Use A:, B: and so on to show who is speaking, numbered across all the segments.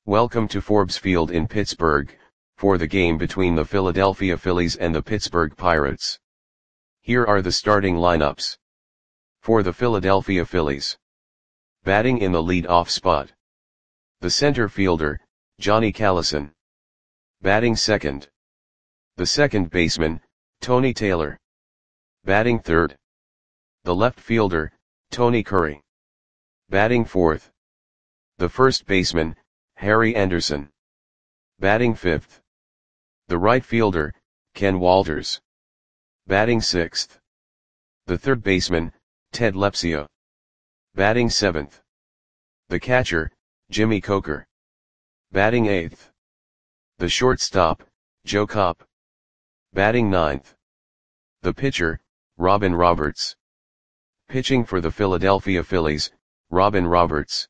A: Welcome to Forbes Field in Pittsburgh, for the game between the Philadelphia Phillies and the Pittsburgh Pirates. Here are the starting lineups. For the Philadelphia Phillies. Batting in the lead-off spot. The center fielder, Johnny Callison. Batting second. The second baseman, Tony Taylor. Batting third. The left fielder, Tony Curry. Batting fourth. The first baseman, Harry Anderson. Batting fifth. The right fielder, Ken Walters. Batting sixth. The third baseman, Ted Lepsia. Batting seventh. The catcher, Jimmy Coker. Batting eighth. The shortstop, Joe Kopp. Batting ninth. The pitcher, Robin Roberts. Pitching for the Philadelphia Phillies, Robin Roberts.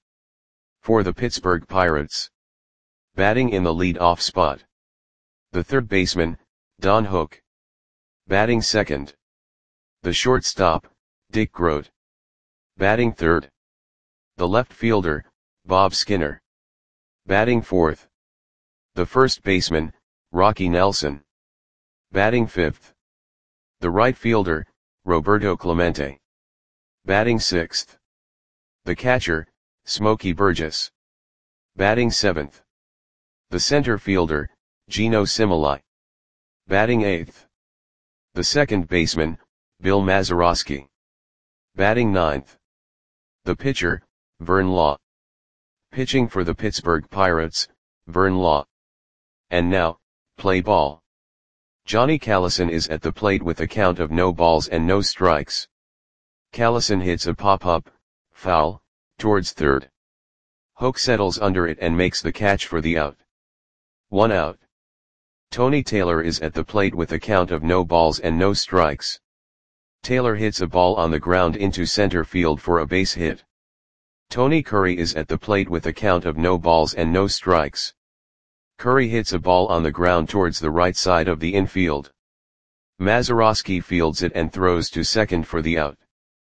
A: For the Pittsburgh Pirates. Batting in the lead-off spot. The third baseman, Don Hook. Batting second. The shortstop, Dick Groat. Batting third. The left fielder, Bob Skinner. Batting fourth. The first baseman, Rocky Nelson. Batting fifth. The right fielder, Roberto Clemente. Batting sixth. The catcher, Smokey Burgess. Batting seventh. The center fielder, Gino Cimoli. Batting eighth. The second baseman, Bill Mazeroski. Batting ninth. The pitcher, Vern Law. Pitching for the Pittsburgh Pirates, Vern Law. And now, play ball. Johnny Callison is at the plate with a count of no balls and no strikes. Callison hits a pop-up, foul, towards third. Hook settles under it and makes the catch for the out. 1 out. Tony Taylor is at the plate with a count of no balls and no strikes. Taylor hits a ball on the ground into center field for a base hit. Tony Curry is at the plate with a count of no balls and no strikes. Curry hits a ball on the ground towards the right side of the infield. Mazeroski fields it and throws to second for the out.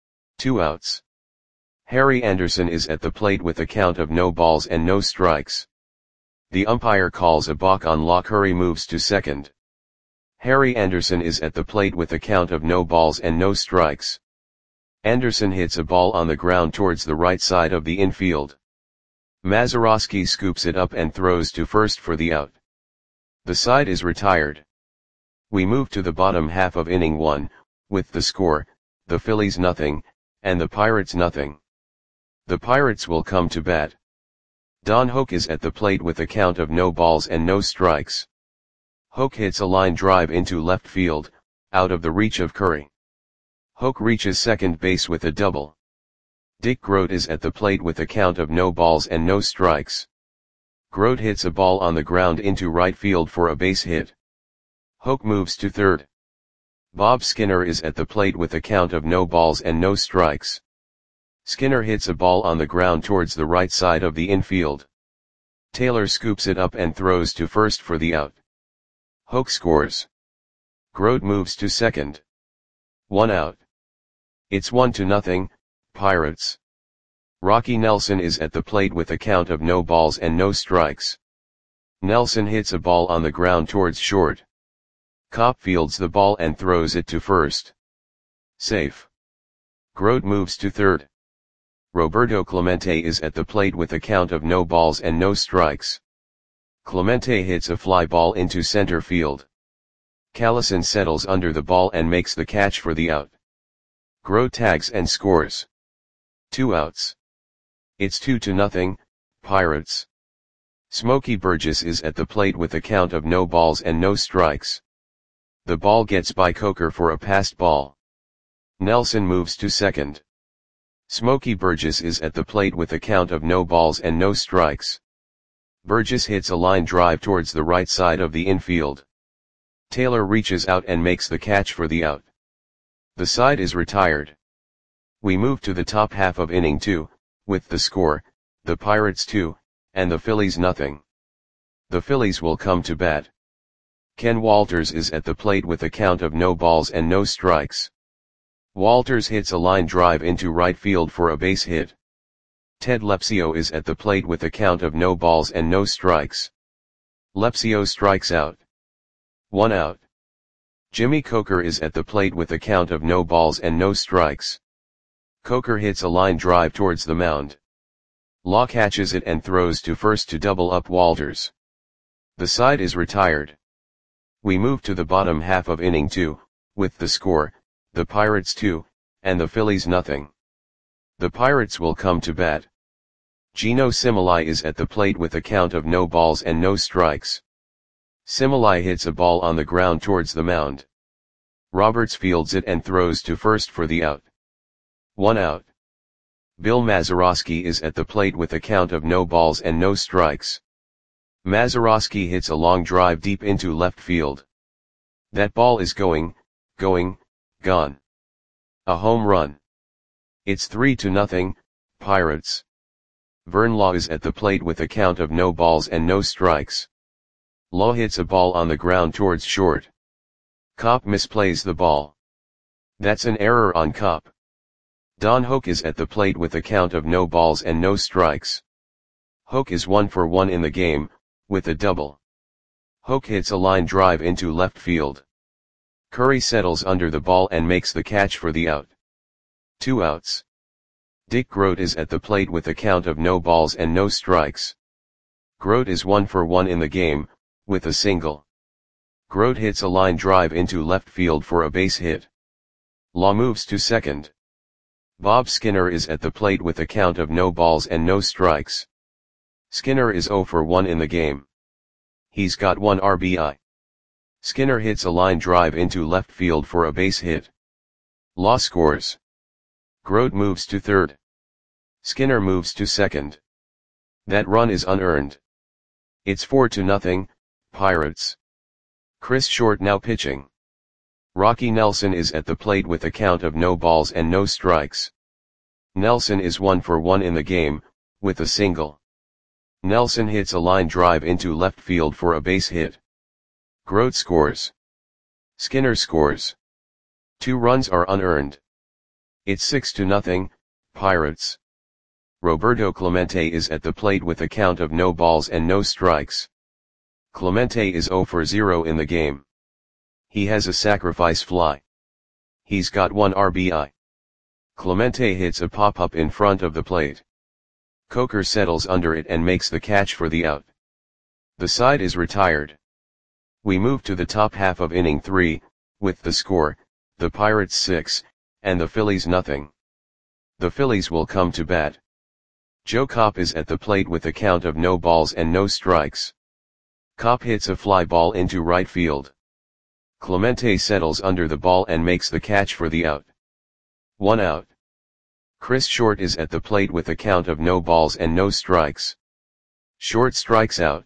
A: 2 outs. Harry Anderson is at the plate with a count of no balls and no strikes. The umpire calls a balk on Law. Curry moves to second. Harry Anderson is at the plate with a count of no balls and no strikes. Anderson hits a ball on the ground towards the right side of the infield. Mazeroski scoops it up and throws to first for the out. The side is retired. We move to the bottom half of inning 1, with the score, the Phillies nothing, and the Pirates nothing. The Pirates will come to bat. Don Hook is at the plate with a count of no balls and no strikes. Hook hits a line drive into left field, out of the reach of Curry. Hook reaches second base with a double. Dick Groat is at the plate with a count of no balls and no strikes. Groat hits a ball on the ground into right field for a base hit. Hook moves to third. Bob Skinner is at the plate with a count of no balls and no strikes. Skinner hits a ball on the ground towards the right side of the infield. Taylor scoops it up and throws to first for the out. Hook scores. Groat moves to second. 1 out. It's 1-0, Pirates. Rocky Nelson is at the plate with a count of no balls and no strikes. Nelson hits a ball on the ground towards short. Kopp fields the ball and throws it to first. Safe. Groat moves to third. Roberto Clemente is at the plate with a count of no balls and no strikes. Clemente hits a fly ball into center field. Callison settles under the ball and makes the catch for the out. Groat tags and scores. 2 outs. It's 2-0, Pirates. Smokey Burgess is at the plate with a count of no balls and no strikes. The ball gets by Coker for a passed ball. Nelson moves to second. Smokey Burgess is at the plate with a count of no balls and no strikes. Burgess hits a line drive towards the right side of the infield. Taylor reaches out and makes the catch for the out. The side is retired. We move to the top half of inning 2, with the score, the Pirates 2, and the Phillies nothing. The Phillies will come to bat. Ken Walters is at the plate with a count of no balls and no strikes. Walters hits a line drive into right field for a base hit. Ted Lepsio is at the plate with a count of no balls and no strikes. Lepsio strikes out. 1 out. Jimmy Coker is at the plate with a count of no balls and no strikes. Coker hits a line drive towards the mound. Law catches it and throws to first to double up Walters. The side is retired. We move to the bottom half of inning 2, with the score, the Pirates 2, and the Phillies nothing. The Pirates will come to bat. Geno Similai is at the plate with a count of no balls and no strikes. Similai hits a ball on the ground towards the mound. Roberts fields it and throws to first for the out. 1 out. Bill Mazeroski is at the plate with a count of no balls and no strikes. Mazeroski hits a long drive deep into left field. That ball is gone. A home run. It's 3-0, Pirates. Vern Law is at the plate with a count of no balls and no strikes. Law hits a ball on the ground towards short. Kopp misplays the ball. That's an error on Kopp. Don Hoak is at the plate with a count of no balls and no strikes. Hoak is 1 for 1 in the game, with a double. Hoak hits a line drive into left field. Curry settles under the ball and makes the catch for the out. 2 outs. Dick Groat is at the plate with a count of no balls and no strikes. Groat is 1 for 1 in the game, with a single. Groat hits a line drive into left field for a base hit. Law moves to second. Bob Skinner is at the plate with a count of no balls and no strikes. Skinner is 0 for 1 in the game. He's got 1 RBI. Skinner hits a line drive into left field for a base hit. Law scores. Groat moves to third. Skinner moves to second. That run is unearned. It's 4-0, Pirates. Chris Short now pitching. Rocky Nelson is at the plate with a count of no balls and no strikes. Nelson is 1 for 1 in the game, with a single. Nelson hits a line drive into left field for a base hit. Groat scores. Skinner scores. 2 runs are unearned. It's 6-0, Pirates. Roberto Clemente is at the plate with a count of no balls and no strikes. Clemente is 0 for 0 in the game. He has a sacrifice fly. He's got 1 RBI. Clemente hits a pop-up in front of the plate. Coker settles under it and makes the catch for the out. The side is retired. We move to the top half of inning 3, with the score, the Pirates 6, and the Phillies nothing. The Phillies will come to bat. Joe Kopp is at the plate with a count of no balls and no strikes. Kopp hits a fly ball into right field. Clemente settles under the ball and makes the catch for the out. 1 out. Chris Short is at the plate with a count of no balls and no strikes. Short strikes out.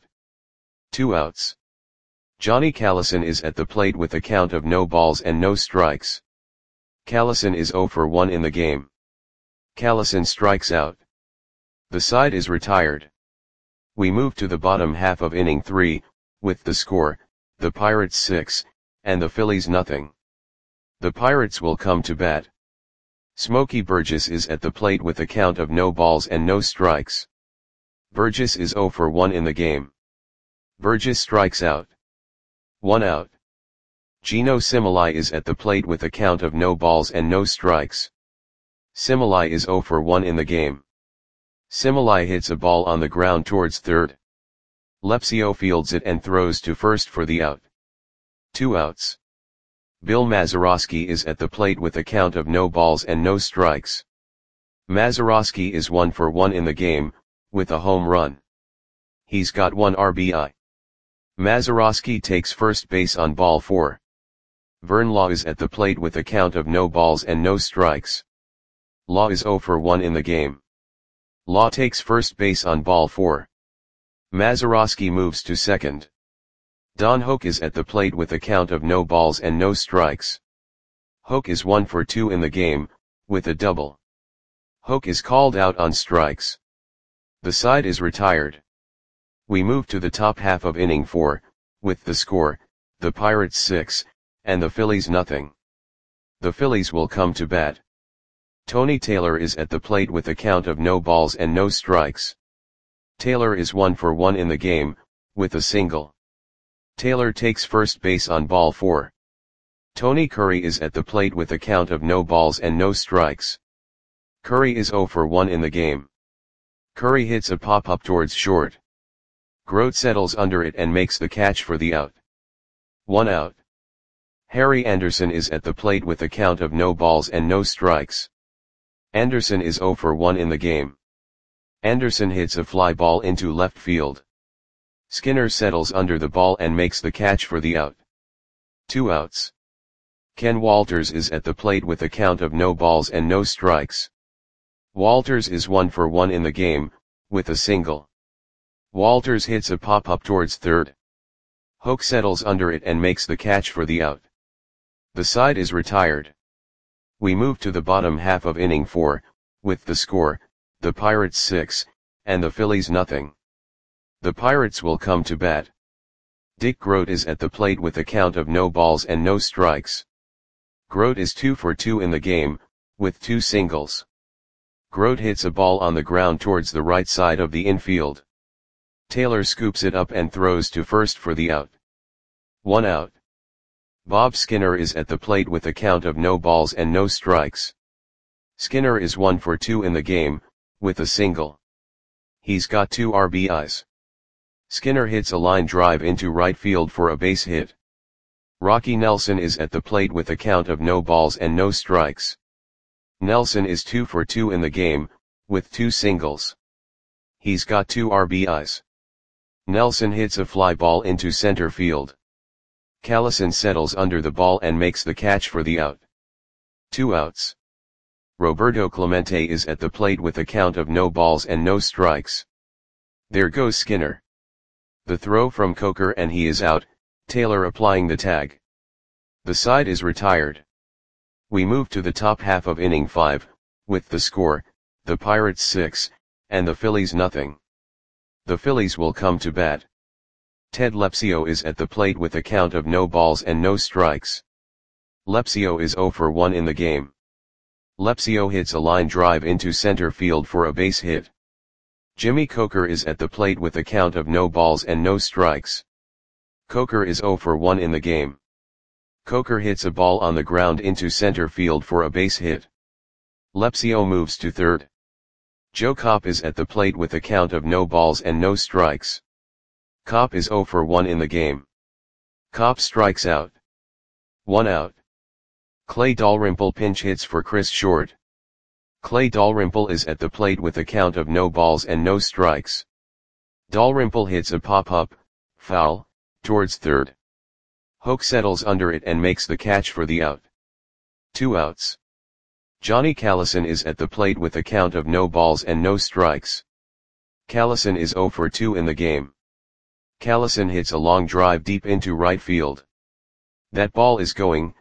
A: 2 outs. Johnny Callison is at the plate with a count of no balls and no strikes. Callison is 0 for 1 in the game. Callison strikes out. The side is retired. We move to the bottom half of inning 3, with the score, the Pirates 6, and the Phillies nothing. The Pirates will come to bat. Smokey Burgess is at the plate with a count of no balls and no strikes. Burgess is 0 for 1 in the game. Burgess strikes out. 1 out. Geno Similai is at the plate with a count of no balls and no strikes. Similai is 0 for 1 in the game. Similai hits a ball on the ground towards third. Lepsio fields it and throws to first for the out. 2 outs. Bill Mazeroski is at the plate with a count of no balls and no strikes. Mazeroski is 1 for 1 in the game, with a home run. He's got 1 RBI. Mazeroski takes first base on ball 4. Vern Law is at the plate with a count of no balls and no strikes. Law is 0 for 1 in the game. Law takes first base on ball 4. Mazeroski moves to second. Don Hoak is at the plate with a count of no balls and no strikes. Hoak is 1 for 2 in the game, with a double. Hoak is called out on strikes. The side is retired. We move to the top half of inning 4, with the score, the Pirates 6, and the Phillies nothing. The Phillies will come to bat. Tony Taylor is at the plate with a count of no balls and no strikes. Taylor is 1 for 1 in the game, with a single. Taylor takes first base on ball 4. Tony Curry is at the plate with a count of no balls and no strikes. Curry is 0 for 1 in the game. Curry hits a pop-up towards short. Grote settles under it and makes the catch for the out. 1 out. Harry Anderson is at the plate with a count of no balls and no strikes. Anderson is 0 for 1 in the game. Anderson hits a fly ball into left field. Skinner settles under the ball and makes the catch for the out. 2 outs. Ken Walters is at the plate with a count of no balls and no strikes. Walters is 1 for 1 in the game, with a single. Walters hits a pop-up towards third. Hoke settles under it and makes the catch for the out. The side is retired. We move to the bottom half of inning 4, with the score, the Pirates 6, and the Phillies nothing. The Pirates will come to bat. Dick Grote is at the plate with a count of no balls and no strikes. Grote is 2 for 2 in the game, with 2 singles. Grote hits a ball on the ground towards the right side of the infield. Taylor scoops it up and throws to first for the out. 1 out. Bob Skinner is at the plate with a count of no balls and no strikes. Skinner is 1 for 2 in the game, with a single. He's got 2 RBIs. Skinner hits a line drive into right field for a base hit. Rocky Nelson is at the plate with a count of no balls and no strikes. Nelson is 2 for 2 in the game, with 2 singles. He's got 2 RBIs. Nelson hits a fly ball into center field. Callison settles under the ball and makes the catch for the out. 2 outs. Roberto Clemente is at the plate with a count of no balls and no strikes. There goes Skinner. The throw from Coker and he is out, Taylor applying the tag. The side is retired. We move to the top half of inning 5, with the score, the Pirates 6, and the Phillies nothing. The Phillies will come to bat. Ted Lepsio is at the plate with a count of no balls and no strikes. Lepsio is 0 for 1 in the game. Lepsio hits a line drive into center field for a base hit. Jimmy Coker is at the plate with a count of no balls and no strikes. Coker is 0 for 1 in the game. Coker hits a ball on the ground into center field for a base hit. Lepsio moves to third. Joe Kopp is at the plate with a count of no balls and no strikes. Kopp is 0 for 1 in the game. Kopp strikes out. 1 out. Clay Dalrymple pinch hits for Chris Short. Clay Dalrymple is at the plate with a count of no balls and no strikes. Dalrymple hits a pop-up, foul, towards third. Hoke settles under it and makes the catch for the out. 2 outs. Johnny Callison is at the plate with a count of no balls and no strikes. Callison is 0 for 2 in the game. Callison hits a long drive deep into right field. That ball is gone.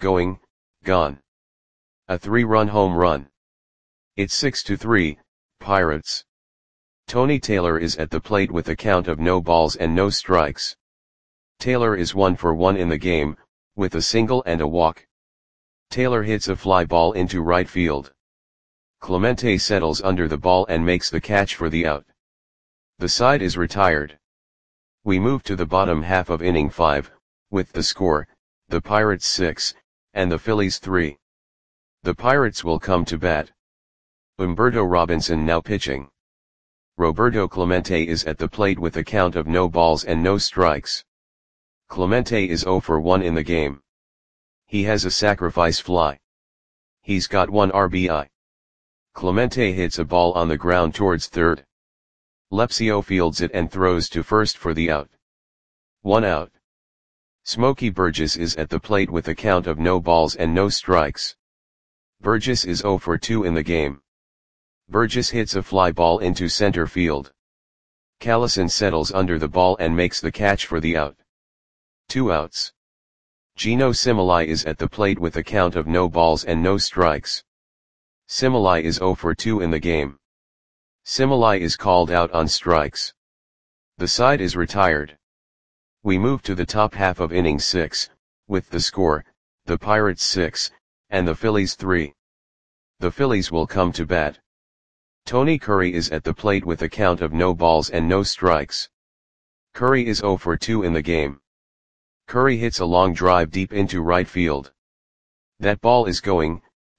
A: A 3-run home run. It's 6-3, Pirates. Tony Taylor is at the plate with a count of no balls and no strikes. Taylor is 1 for 1 in the game, with a single and a walk. Taylor hits a fly ball into right field. Clemente settles under the ball and makes the catch for the out. The side is retired. We move to the bottom half of inning 5, with the score, the Pirates 6, and the Phillies 3. The Pirates will come to bat. Humberto Robinson now pitching. Roberto Clemente is at the plate with a count of no balls and no strikes. Clemente is 0 for 1 in the game. He has a sacrifice fly. He's got 1 RBI. Clemente hits a ball on the ground towards third. Lepsio fields it and throws to first for the out. 1 out. Smokey Burgess is at the plate with a count of no balls and no strikes. Burgess is 0 for 2 in the game. Burgess hits a fly ball into center field. Callison settles under the ball and makes the catch for the out. 2 outs. Gino Similai is at the plate with a count of no balls and no strikes. Similai is 0 for 2 in the game. Similai is called out on strikes. The side is retired. We move to the top half of inning 6, with the score, the Pirates 6, and the Phillies 3. The Phillies will come to bat. Tony Curry is at the plate with a count of no balls and no strikes. Curry is 0 for 2 in the game. Curry hits a long drive deep into right field. That ball is gone.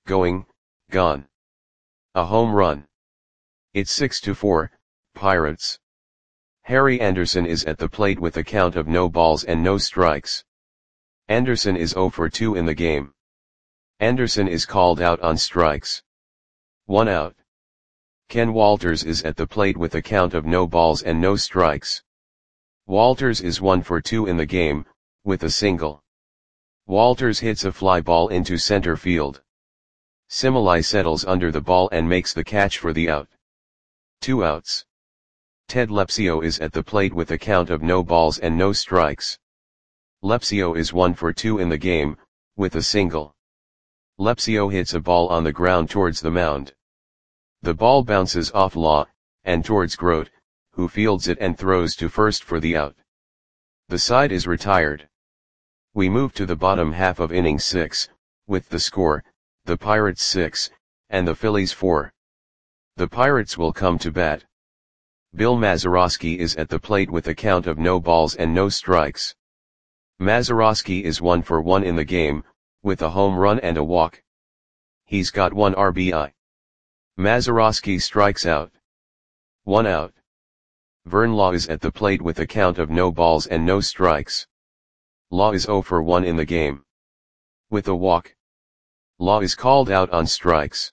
A: A home run. It's 6-4, Pirates. Harry Anderson is at the plate with a count of no balls and no strikes. Anderson is 0 for 2 in the game. Anderson is called out on strikes. 1 out. Ken Walters is at the plate with a count of no balls and no strikes. Walters is 1 for 2 in the game, with a single. Walters hits a fly ball into center field. Similai settles under the ball and makes the catch for the out. 2 outs. Ted Lepsio is at the plate with a count of no balls and no strikes. Lepsio is 1 for 2 in the game, with a single. Lepsio hits a ball on the ground towards the mound. The ball bounces off Law, and towards Grote, who fields it and throws to first for the out. The side is retired. We move to the bottom half of inning 6, with the score, the Pirates 6, and the Phillies 4. The Pirates will come to bat. Bill Mazeroski is at the plate with a count of no balls and no strikes. Mazeroski is 1 for 1 in the game, with a home run and a walk. He's got 1 RBI. Mazeroski strikes out. 1 out. Vern Law is at the plate with a count of no balls and no strikes. Law is 0 for 1 in the game. With a walk. Law is called out on strikes.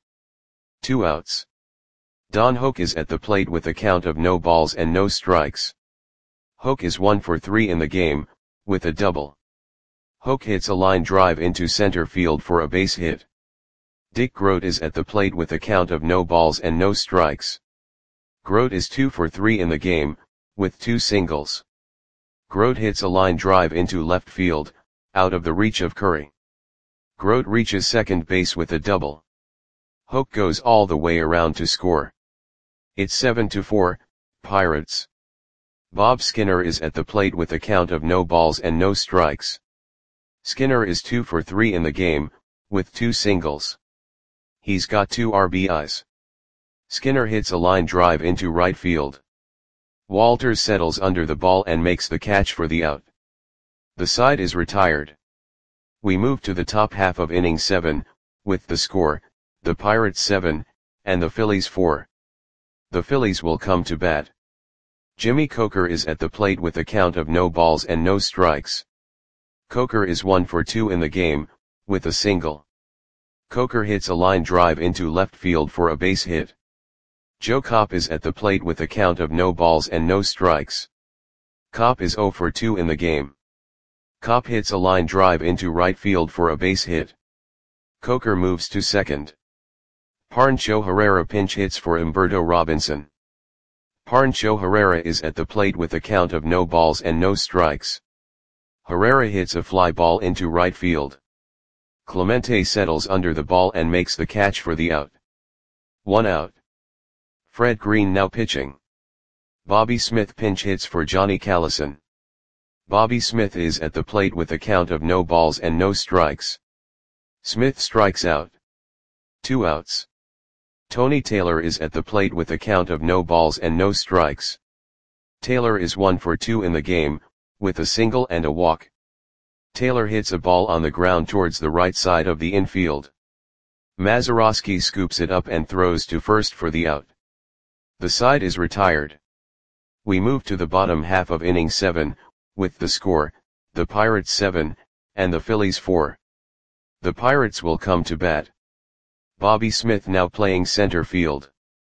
A: 2 outs. Don Hoak is at the plate with a count of no balls and no strikes. Hoak is 1 for 3 in the game, with a double. Hoak hits a line drive into center field for a base hit. Dick Grote is at the plate with a count of no balls and no strikes. Grote is 2 for 3 in the game, with 2 singles. Grote hits a line drive into left field, out of the reach of Curry. Grote reaches second base with a double. Hoak goes all the way around to score. It's 7-4, Pirates. Bob Skinner is at the plate with a count of no balls and no strikes. Skinner is 2 for 3 in the game, with 2 singles. He's got 2 RBIs. Skinner hits a line drive into right field. Walters settles under the ball and makes the catch for the out. The side is retired. We move to the top half of inning 7, with the score, the Pirates 7, and the Phillies 4. The Phillies will come to bat. Jimmy Coker is at the plate with a count of no balls and no strikes. Coker is 1 for 2 in the game, with a single. Coker hits a line drive into left field for a base hit. Joe Kopp is at the plate with a count of no balls and no strikes. Kopp is 0 for 2 in the game. Kopp hits a line drive into right field for a base hit. Coker moves to second. Pancho Herrera pinch hits for Humberto Robinson. Pancho Herrera is at the plate with a count of no balls and no strikes. Herrera hits a fly ball into right field. Clemente settles under the ball and makes the catch for the out. 1 out. Fred Green now pitching. Bobby Smith pinch hits for Johnny Callison. Bobby Smith is at the plate with a count of no balls and no strikes. Smith strikes out. 2 outs. Tony Taylor is at the plate with a count of no balls and no strikes. Taylor is 1 for 2 in the game, with a single and a walk. Taylor hits a ball on the ground towards the right side of the infield. Mazeroski scoops it up and throws to first for the out. The side is retired. We move to the bottom half of inning 7, with the score, the Pirates 7, and the Phillies 4. The Pirates will come to bat. Bobby Smith now playing center field.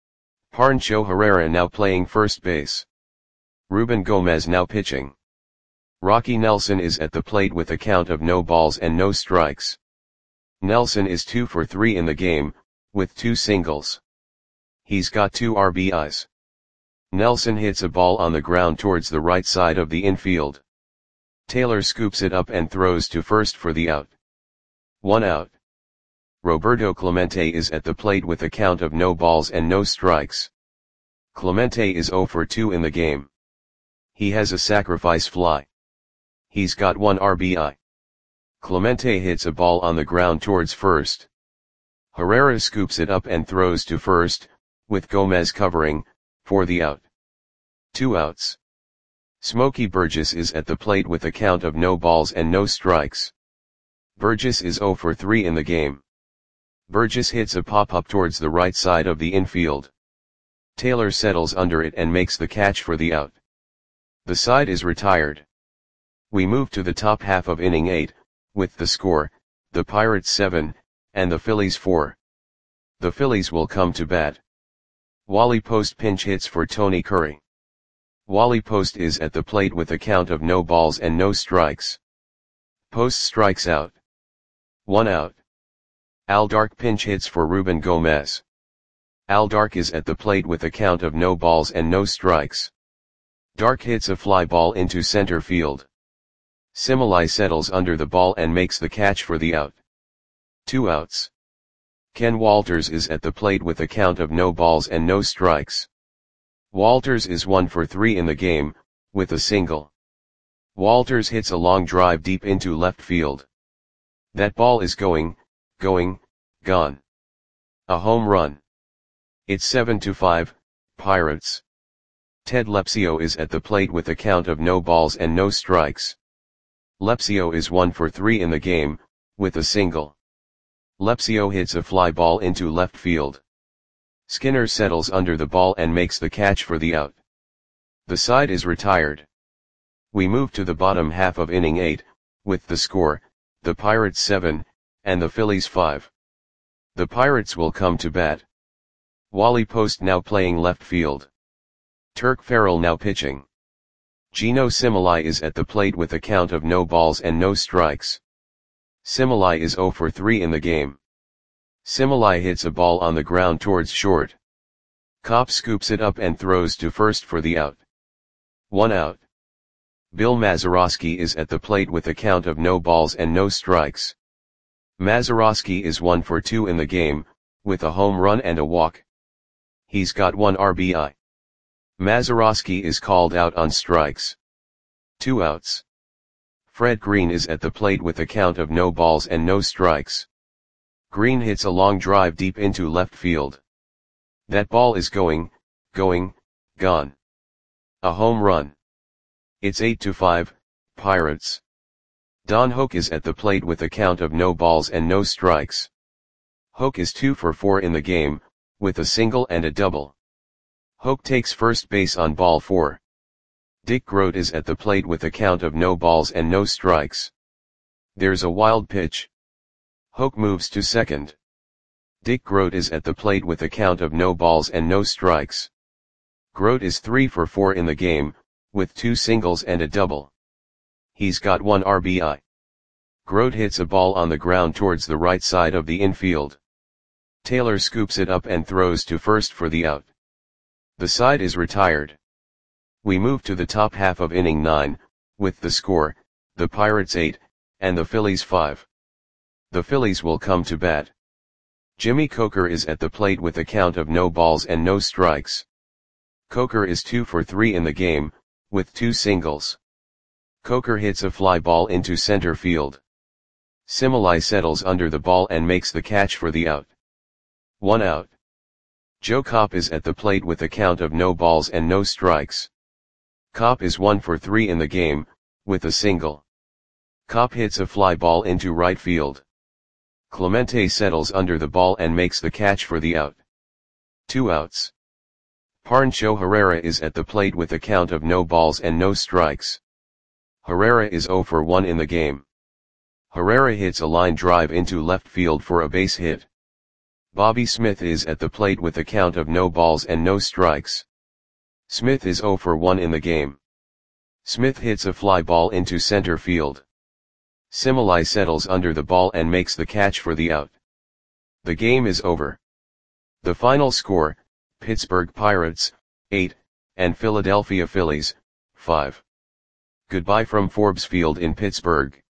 A: Pancho Herrera now playing first base. Ruben Gomez now pitching. Rocky Nelson is at the plate with a count of no balls and no strikes. Nelson is 2 for 3 in the game, with 2 singles. He's got 2 RBIs. Nelson hits a ball on the ground towards the right side of the infield. Taylor scoops it up and throws to first for the out. 1 out. Roberto Clemente is at the plate with a count of no balls and no strikes. Clemente is 0 for 2 in the game. He has a sacrifice fly. He's got 1 RBI. Clemente hits a ball on the ground towards first. Herrera scoops it up and throws to first, with Gomez covering, for the out. 2 outs. Smokey Burgess is at the plate with a count of no balls and no strikes. Burgess is 0 for 3 in the game. Burgess hits a pop-up towards the right side of the infield. Taylor settles under it and makes the catch for the out. The side is retired. We move to the top half of inning 8, with the score, the Pirates 7, and the Phillies 4. The Phillies will come to bat. Wally Post pinch hits for Tony Curry. Wally Post is at the plate with a count of no balls and no strikes. Post strikes out. 1 out. Al Dark pinch hits for Ruben Gomez. Al Dark is at the plate with a count of no balls and no strikes. Dark hits a fly ball into center field. Similai settles under the ball and makes the catch for the out. 2 outs. Ken Walters is at the plate with a count of no balls and no strikes. Walters is 1 for 3 in the game, with a single. Walters hits a long drive deep into left field. That ball is gone. A home run. It's 7-5, Pirates. Ted Lepsio is at the plate with a count of no balls and no strikes. Lepsio is 1 for 3 in the game, with a single. Lepsio hits a fly ball into left field. Skinner settles under the ball and makes the catch for the out. The side is retired. We move to the bottom half of inning 8, with the score, the Pirates 7, and the Phillies 5. The Pirates will come to bat. Wally Post now playing left field. Turk Farrell now pitching. Gino Similai is at the plate with a count of no balls and no strikes. Similai is 0 for 3 in the game. Similai hits a ball on the ground towards short. Kopp scoops it up and throws to first for the out. 1 out. Bill Mazeroski is at the plate with a count of no balls and no strikes. Mazeroski is 1 for 2 in the game, with a home run and a walk. He's got 1 RBI. Mazeroski is called out on strikes. 2 outs. Fred Green is at the plate with a count of no balls and no strikes. Green hits a long drive deep into left field. That ball is gone. A home run. It's 8-5, Pirates. Don Hoak is at the plate with a count of no balls and no strikes. Hoak is 2 for 4 in the game, with a single and a double. Hoak takes first base on ball 4. Dick Grote is at the plate with a count of no balls and no strikes. There's a wild pitch. Hoak moves to second. Dick Grote is at the plate with a count of no balls and no strikes. Grote is 3 for 4 in the game, with 2 singles and a double. He's got 1 RBI. Grote hits a ball on the ground towards the right side of the infield. Taylor scoops it up and throws to first for the out. The side is retired. We move to the top half of inning 9, with the score, the Pirates 8, and the Phillies 5. The Phillies will come to bat. Jimmy Coker is at the plate with a count of no balls and no strikes. Coker is 2 for 3 in the game, with 2 singles. Coker hits a fly ball into center field. Similai settles under the ball and makes the catch for the out. 1 out. Joe Kopp is at the plate with a count of no balls and no strikes. Kopp is 1 for 3 in the game, with a single. Kopp hits a fly ball into right field. Clemente settles under the ball and makes the catch for the out. 2 outs. Pancho Herrera is at the plate with a count of no balls and no strikes. Herrera is 0 for 1 in the game. Herrera hits a line drive into left field for a base hit. Bobby Smith is at the plate with a count of no balls and no strikes. Smith is 0 for 1 in the game. Smith hits a fly ball into center field. Similai settles under the ball and makes the catch for the out. The game is over. The final score, Pittsburgh Pirates, 8, and Philadelphia Phillies, 5. Goodbye from Forbes Field in Pittsburgh.